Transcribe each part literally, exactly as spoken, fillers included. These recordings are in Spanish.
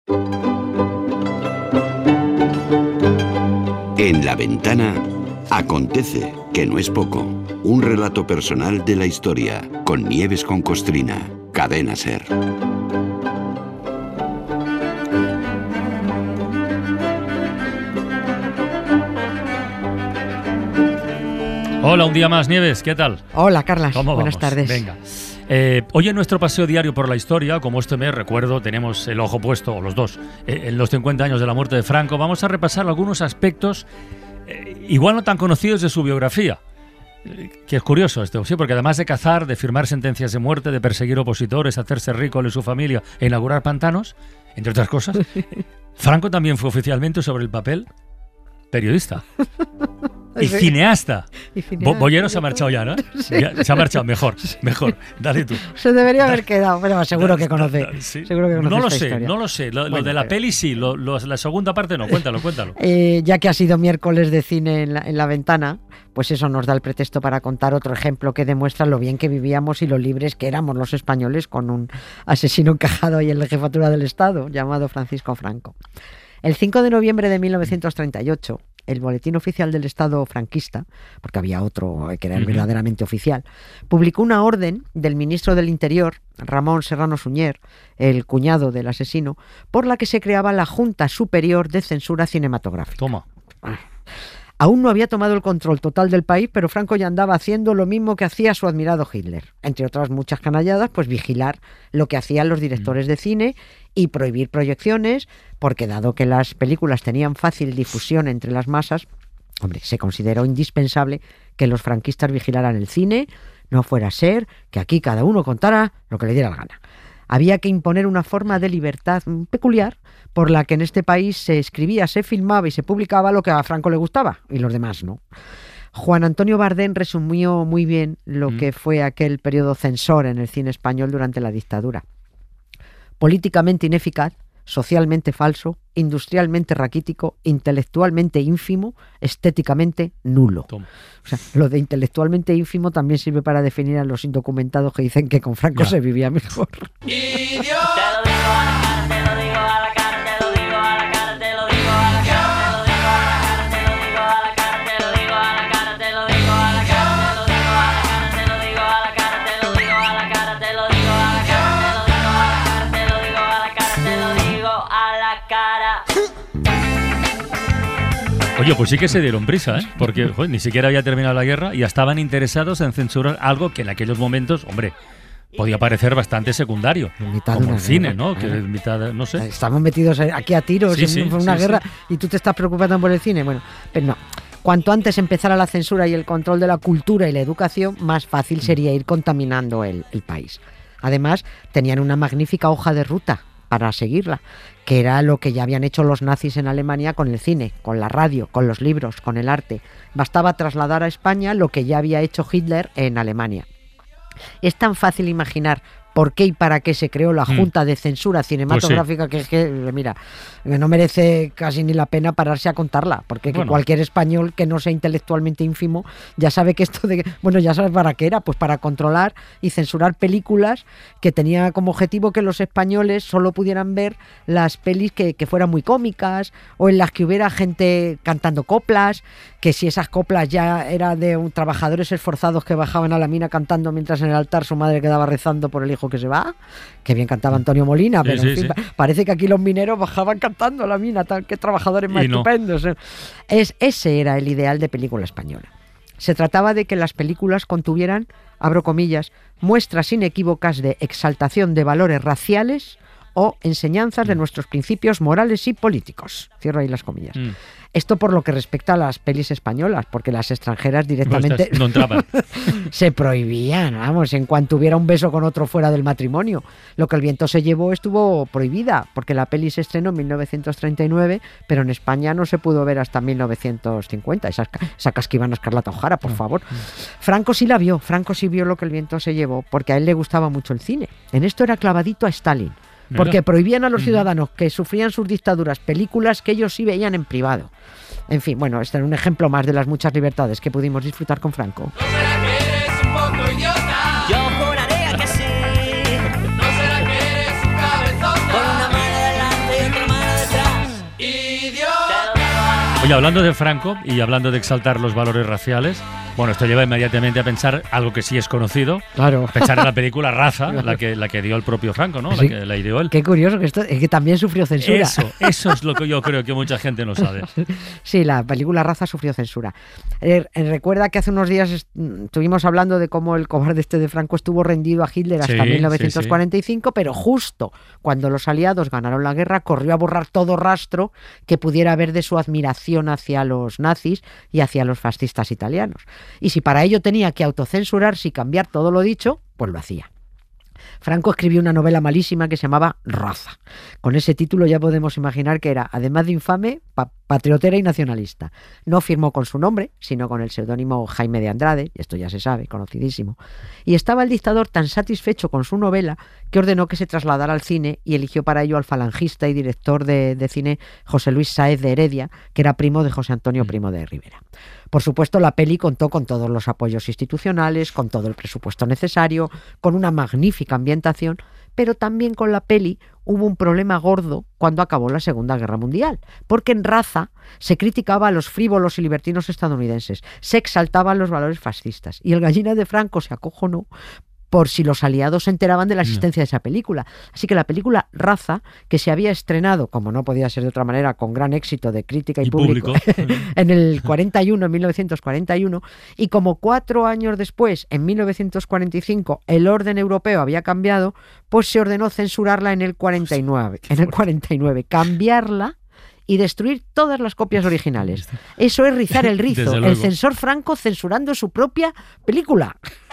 En La Ventana acontece, que no es poco, un relato personal de la historia, con Nieves con Costrina, Cadena SER. Hola, un día más, Nieves, ¿qué tal? Hola, Carlas. ¿Cómo Buenas vamos? tardes. Venga. Eh, hoy en nuestro paseo diario por la historia, como este mes, recuerdo, tenemos el ojo puesto, o los dos, eh, en los cincuenta años de la muerte de Franco. Vamos a repasar algunos aspectos, eh, igual no tan conocidos, de su biografía. Eh, que es curioso esto, sí, porque además de cazar, de firmar sentencias de muerte, de perseguir opositores, hacerse rico él y su familia e inaugurar pantanos, entre otras cosas, Franco también fue oficialmente, sobre el papel, periodista. Y cineasta. Y cineasta. Bo Bollero se ha marchado ya, ¿no? Sí. Ya, se ha marchado, mejor, mejor. Dale tú. Se debería haber quedado, pero seguro que conoce. Sí. Seguro que conoce no lo esta sé, historia. no lo sé. Lo, bueno, lo de la pero... peli sí, lo, lo, la segunda parte no. Cuéntalo, cuéntalo. Eh, ya que ha sido miércoles de cine en la, en la ventana, pues eso nos da el pretexto para contar otro ejemplo que demuestra lo bien que vivíamos y lo libres que éramos los españoles con un asesino encajado ahí en la jefatura del Estado, llamado Francisco Franco. El cinco de noviembre de mil novecientos treinta y ocho, el Boletín Oficial del Estado franquista, porque había otro que era el verdaderamente oficial, publicó una orden del ministro del Interior, Ramón Serrano Suñer, el cuñado del asesino, por la que se creaba la Junta Superior de Censura Cinematográfica. Toma. Aún no había tomado el control total del país, pero Franco ya andaba haciendo lo mismo que hacía su admirado Hitler. Entre otras muchas canalladas, pues vigilar lo que hacían los directores de cine y prohibir proyecciones, porque dado que las películas tenían fácil difusión entre las masas, hombre, se consideró indispensable que los franquistas vigilaran el cine, no fuera a ser que aquí cada uno contara lo que le diera la gana. Había que imponer una forma de libertad peculiar por la que en este país se escribía, se filmaba y se publicaba lo que a Franco le gustaba y los demás no. Juan Antonio Bardén resumió muy bien lo mm. que fue aquel periodo censor en el cine español durante la dictadura. Políticamente ineficaz, socialmente falso, industrialmente raquítico, intelectualmente ínfimo, estéticamente nulo. Toma. O sea, lo de intelectualmente ínfimo también sirve para definir a los indocumentados que dicen que con Franco ya se vivía mejor. Oye, pues sí que se dieron prisa, ¿eh? Porque joder, ni siquiera había terminado la guerra y ya estaban interesados en censurar algo que en aquellos momentos, hombre, podía parecer bastante secundario, como el cine, ¿no? Que en mitad, no sé. Estamos metidos aquí a tiros sí, en sí, una sí, guerra sí. Y tú te estás preocupando por el cine. Bueno, pero no. Cuanto antes empezara la censura y el control de la cultura y la educación, más fácil sería ir contaminando el, el país. Además, tenían una magnífica hoja de ruta para seguirla, que era lo que ya habían hecho los nazis en Alemania con el cine, con la radio, con los libros, con el arte. Bastaba trasladar a España lo que ya había hecho Hitler en Alemania. Es tan fácil imaginar por qué y para qué se creó la Junta de Censura Cinematográfica, pues sí. que, que, mira, no merece casi ni la pena pararse a contarla, porque bueno. que cualquier español que no sea intelectualmente ínfimo ya sabe que esto de... Bueno, ya sabe para qué era, pues para controlar y censurar películas que tenía como objetivo que los españoles solo pudieran ver las pelis que, que fueran muy cómicas o en las que hubiera gente cantando coplas, que si esas coplas ya eran de un, trabajadores esforzados que bajaban a la mina cantando mientras en el altar su madre quedaba rezando por el hijo que se va, que bien cantaba Antonio Molina, pero sí, sí, en fin, sí. parece que aquí los mineros bajaban cantando a la mina, tal, qué trabajadores más y estupendos. No. Es, ese era el ideal de película española. Se trataba de que las películas contuvieran, abro comillas, muestras inequívocas de exaltación de valores raciales o enseñanzas de nuestros principios morales y políticos. Cierro ahí las comillas. Mm. Esto por lo que respecta a las pelis españolas, porque las extranjeras directamente no entraban. Se prohibían, vamos, en cuanto hubiera un beso con otro fuera del matrimonio. Lo que el viento se llevó estuvo prohibida, porque la peli se estrenó en mil novecientos treinta y nueve, pero en España no se pudo ver hasta mil novecientos cincuenta. Esa, esa casquivana Escarlata O'Hara, por favor. Franco sí la vio, Franco sí vio lo que el viento se llevó, porque a él le gustaba mucho el cine. En esto era clavadito a Stalin. Porque prohibían a los ciudadanos que sufrían sus dictaduras películas que ellos sí veían en privado. En fin, bueno, este es un ejemplo más de las muchas libertades que pudimos disfrutar con Franco. ¿No será que eres un poco idiota? Yo juraría que sí. ¿No será que eres un cabezón? Con una mano delante y otra Oye, hablando de Franco y hablando de exaltar los valores raciales, bueno, esto lleva inmediatamente a pensar algo que sí es conocido. Claro. Pensar en la película Raza, la que, la que dio el propio Franco, ¿no? Sí. La que la ideó él. Qué curioso, que esto es que también sufrió censura. Eso, eso es lo que yo creo que mucha gente no sabe. Sí, la película Raza sufrió censura. Eh, recuerda que hace unos días estuvimos hablando de cómo el cobarde este de Franco estuvo rendido a Hitler hasta Sí, mil novecientos cuarenta y cinco, sí, sí. Pero justo cuando los aliados ganaron la guerra, corrió a borrar todo rastro que pudiera haber de su admiración hacia los nazis y hacia los fascistas italianos. Y si para ello tenía que autocensurarse y cambiar todo lo dicho, pues lo hacía. Franco escribió una novela malísima que se llamaba Raza. Con ese título ya podemos imaginar que era, además de infame, pa patriotera y nacionalista. No firmó con su nombre, sino con el seudónimo Jaime de Andrade, esto ya se sabe, conocidísimo. Y estaba el dictador tan satisfecho con su novela que ordenó que se trasladara al cine y eligió para ello al falangista y director de, de cine José Luis Sáez de Heredia, que era primo de José Antonio Primo de Rivera. Por supuesto, la peli contó con todos los apoyos institucionales, con todo el presupuesto necesario, con una magnífica ambientación, pero también con la peli hubo un problema gordo cuando acabó la Segunda Guerra Mundial, porque en Raza se criticaba a los frívolos y libertinos estadounidenses, se exaltaban los valores fascistas, y el Gallina de Franco se acojonó por si los aliados se enteraban de la existencia no. de esa película. Así que la película Raza, que se había estrenado, como no podía ser de otra manera, con gran éxito de crítica y, y público, público. en el cuarenta y uno, en mil novecientos cuarenta y uno, y como cuatro años después, en mil novecientos cuarenta y cinco, el orden europeo había cambiado, pues se ordenó censurarla en el cuarenta y nueve, en el cuarenta y nueve, cambiarla y destruir todas las copias originales. Eso es rizar el rizo, el censor Franco censurando su propia película.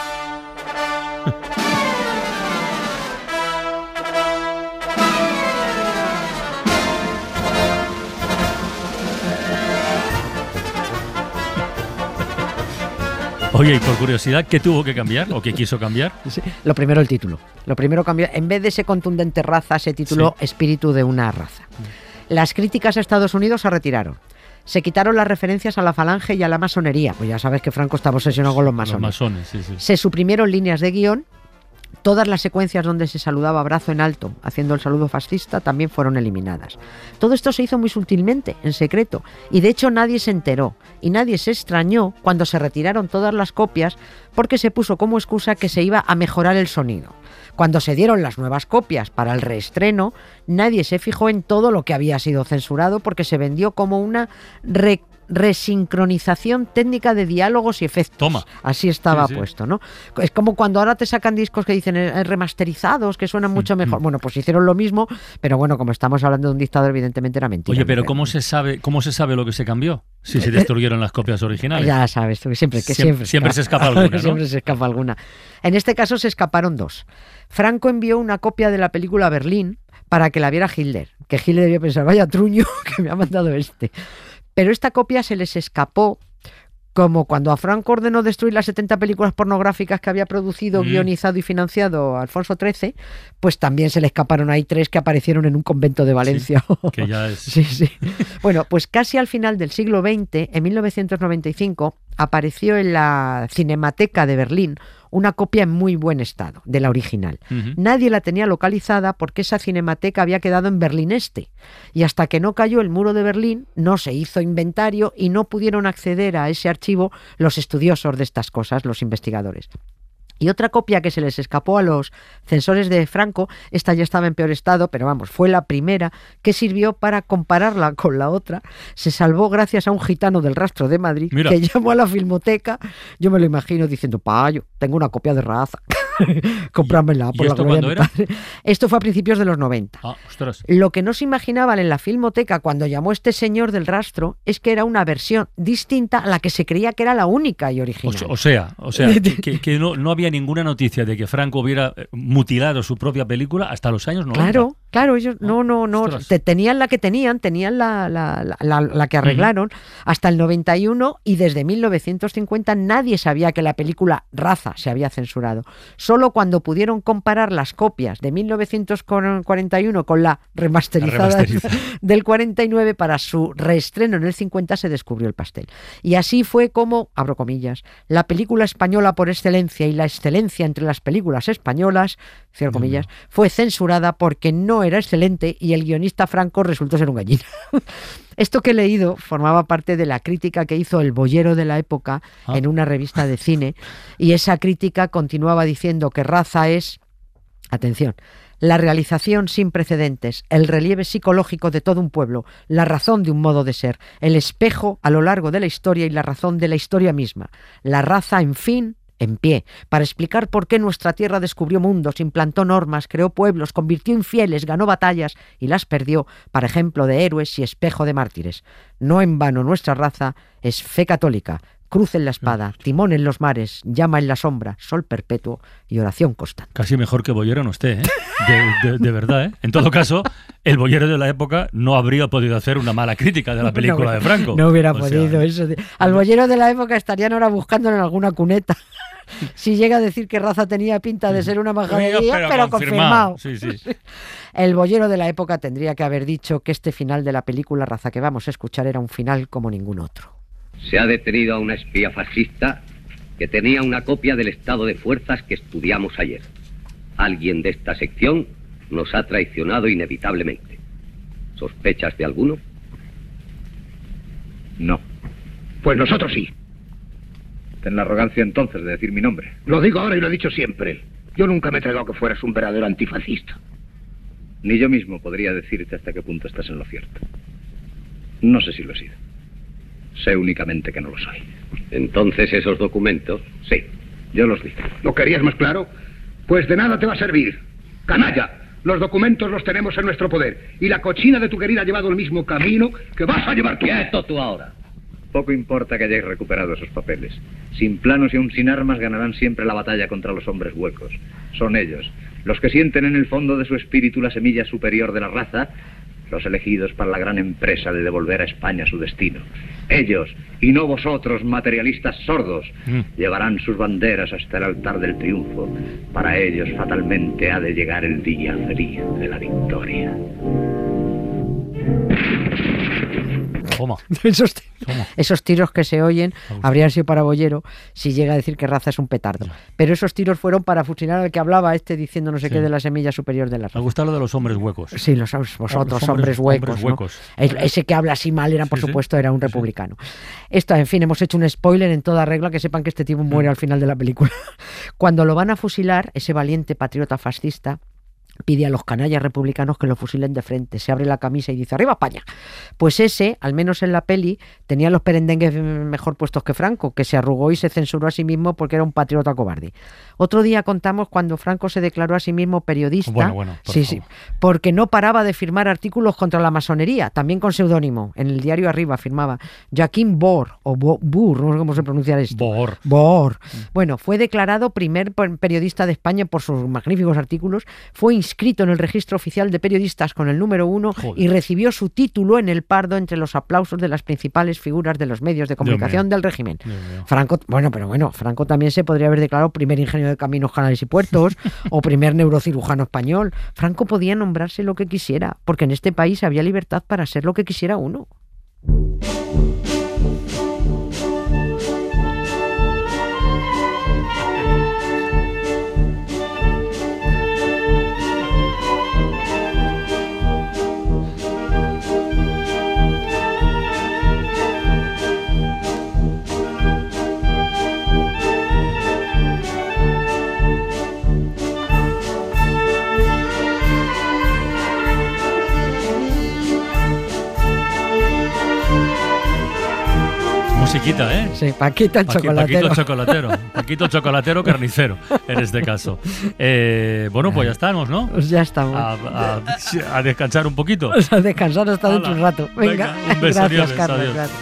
Oye, y por curiosidad, ¿qué tuvo que cambiar o qué quiso cambiar? Sí, lo primero, el título. Lo primero cambió. En vez de ese contundente Raza, se tituló sí. Espíritu de una raza. Las críticas a Estados Unidos se retiraron. Se quitaron las referencias a la falange y a la masonería. Pues ya sabes que Franco estaba obsesionado con los masones. Los masones, sí, sí. Se suprimieron líneas de guión. Todas las secuencias donde se saludaba brazo en alto, haciendo el saludo fascista, también fueron eliminadas. Todo esto se hizo muy sutilmente, en secreto, y de hecho nadie se enteró, y nadie se extrañó cuando se retiraron todas las copias, porque se puso como excusa que se iba a mejorar el sonido. Cuando se dieron las nuevas copias para el reestreno, nadie se fijó en todo lo que había sido censurado, porque se vendió como una re resincronización técnica de diálogos y efectos. Toma. Así estaba sí, sí. puesto, ¿no? Es como cuando ahora te sacan discos que dicen eh, remasterizados, que suenan mucho mejor. Bueno, pues hicieron lo mismo, pero bueno, como estamos hablando de un dictador, evidentemente era mentira. Oye, pero ¿cómo se sabe, cómo se sabe lo que se cambió? Si se destruyeron las copias originales. Ya sabes, tú, siempre que siempre, siempre, siempre se escapa alguna, ¿no? Siempre se escapa alguna. En este caso se escaparon dos. Franco envió una copia de la película a Berlín para que la viera Hitler, que Hitler debió pensar, vaya truño que me ha mandado este. Pero esta copia se les escapó, como cuando a Franco ordenó destruir las setenta películas pornográficas que había producido, mm. guionizado y financiado Alfonso trece, pues también se le escaparon ahí tres que aparecieron en un convento de Valencia. Sí, que ya es... sí, sí. Bueno, pues casi al final del siglo veinte, en mil novecientos noventa y cinco, apareció en la Cinemateca de Berlín una copia en muy buen estado de la original. Uh-huh. Nadie la tenía localizada porque esa cinemateca había quedado en Berlín Este, y hasta que no cayó el muro de Berlín no se hizo inventario y no pudieron acceder a ese archivo los estudiosos de estas cosas, los investigadores. Y otra copia que se les escapó a los censores de Franco, esta ya estaba en peor estado, pero vamos, fue la primera que sirvió para compararla con la otra. Se salvó gracias a un gitano del Rastro de Madrid. Mira. Que llamó a la Filmoteca. Yo me lo imagino diciendo, payo, tengo una copia de Raza. Cómpramela por ¿Y la esto gloria cuándo de mi era? padre. Esto fue a principios de los noventa. Ah, ostras. Lo que no se imaginaban en la Filmoteca cuando llamó este señor del Rastro es que era una versión distinta a la que se creía que era la única y original. O, o sea, o sea que, que no, no había ninguna noticia de que Franco hubiera mutilado su propia película hasta los años noventa. Claro, claro, ellos ah, no, no, no. Te, tenían la que tenían, tenían la, la, la, la, la que arreglaron uh-huh. hasta el noventa y uno, y desde mil novecientos cincuenta nadie sabía que la película Raza se había censurado. Solo cuando pudieron comparar las copias de mil novecientos cuarenta y uno con la remasterizada, la remasterizada. del cuarenta y nueve para su reestreno en el cincuenta se descubrió el pastel. Y así fue como, abro comillas, la película española por excelencia y la excelencia entre las películas españolas, cierro comillas, no, no. fue censurada porque no era excelente y el guionista Franco resultó ser un gallina. Esto que he leído formaba parte de la crítica que hizo el boyero de la época ah. en una revista de cine, y esa crítica continuaba diciendo que Raza es, atención, la realización sin precedentes, el relieve psicológico de todo un pueblo, la razón de un modo de ser, el espejo a lo largo de la historia y la razón de la historia misma. La Raza, en fin, en pie, para explicar por qué nuestra tierra descubrió mundos, implantó normas, creó pueblos, convirtió infieles, ganó batallas y las perdió, para ejemplo de héroes y espejo de mártires. No en vano nuestra Raza es fe católica, cruz en la espada, timón en los mares, llama en la sombra, sol perpetuo y oración constante. Casi mejor que boyero no esté, ¿eh? De, de, de verdad, ¿eh? En todo caso, el boyero de la época no habría podido hacer una mala crítica de la película no, de Franco. No hubiera o podido sea, eso. De... Al boyero de la época estarían ahora buscándolo en alguna cuneta. Si llega a decir que Raza tenía pinta de ser una majadería, pero, pero confirmado. confirmado. Sí, sí. El boyero de la época tendría que haber dicho que este final de la película Raza que vamos a escuchar era un final como ningún otro. Se ha detenido a una espía fascista que tenía una copia del estado de fuerzas que estudiamos ayer. Alguien de esta sección nos ha traicionado inevitablemente. ¿Sospechas de alguno? No. Pues nosotros sí. Ten la arrogancia entonces de decir mi nombre. Lo digo ahora y lo he dicho siempre. Yo nunca me he entregado que fueras un verdadero antifascista. Ni yo mismo podría decirte hasta qué punto estás en lo cierto. No sé si lo he sido. Sé únicamente que no lo soy. Entonces esos documentos... Sí, yo los di. ¿Lo querías más claro? Pues de nada te va a servir. ¡Canalla! Los documentos los tenemos en nuestro poder. Y la cochina de tu querida ha llevado el mismo camino que vas a llevar tú. ¡Quieto tú ahora! Poco importa que hayáis recuperado esos papeles. Sin planos y aún sin armas ganarán siempre la batalla contra los hombres huecos. Son ellos, los que sienten en el fondo de su espíritu la semilla superior de la raza, los elegidos para la gran empresa de devolver a España su destino. Ellos, y no vosotros, materialistas sordos, mm. llevarán sus banderas hasta el altar del triunfo. Para ellos fatalmente ha de llegar el día feliz de la victoria. Toma. Esos, Toma. esos tiros que se oyen habrían sido para boyero si llega a decir que Raza es un petardo. Sí. Pero esos tiros fueron para fusilar al que hablaba este diciendo no sé sí. qué de la semilla superior de la raza. Me gusta lo de los hombres huecos. Sí, los, vosotros, los hombres, hombres huecos. Hombres huecos. ¿no? Ese que habla así mal era, por sí, supuesto, sí. era un republicano. Sí. Esto, en fin, hemos hecho un spoiler en toda regla, que sepan que este tipo muere mm. al final de la película. Cuando lo van a fusilar, ese valiente patriota fascista pide a los canallas republicanos que lo fusilen de frente, se abre la camisa y dice ¡arriba España! Pues ese, al menos en la peli, tenía los perendengues mejor puestos que Franco, que se arrugó y se censuró a sí mismo porque era un patriota cobarde. Otro día contamos cuando Franco se declaró a sí mismo periodista, bueno, bueno, por sí, favor. sí, porque no paraba de firmar artículos contra la masonería, también con seudónimo. En el diario Arriba firmaba Joaquín Bohr, o Bo, Bohr, no sé cómo se pronuncia esto. Bohr. Bohr. Bueno, fue declarado primer periodista de España por sus magníficos artículos, fue inscrito en el registro oficial de periodistas con el número uno Joder. y recibió su título en el Pardo entre los aplausos de las principales figuras de los medios de comunicación del régimen. Franco, bueno, pero bueno, Franco también se podría haber declarado primer ingeniero de caminos, canales y puertos o primer neurocirujano español. Franco podía nombrarse lo que quisiera, porque en este país había libertad para ser lo que quisiera uno. Musiquita, ¿eh? Sí, Paquito el Paqui, chocolatero. Paquito el chocolatero. Paquito el chocolatero carnicero, en este caso. Eh, bueno, pues ya estamos, ¿no? Pues ya estamos. A, a, a descansar un poquito. A descansar hasta dentro de un rato. Venga, Venga un beso, gracias, adiós, Carlos. adiós. Gracias.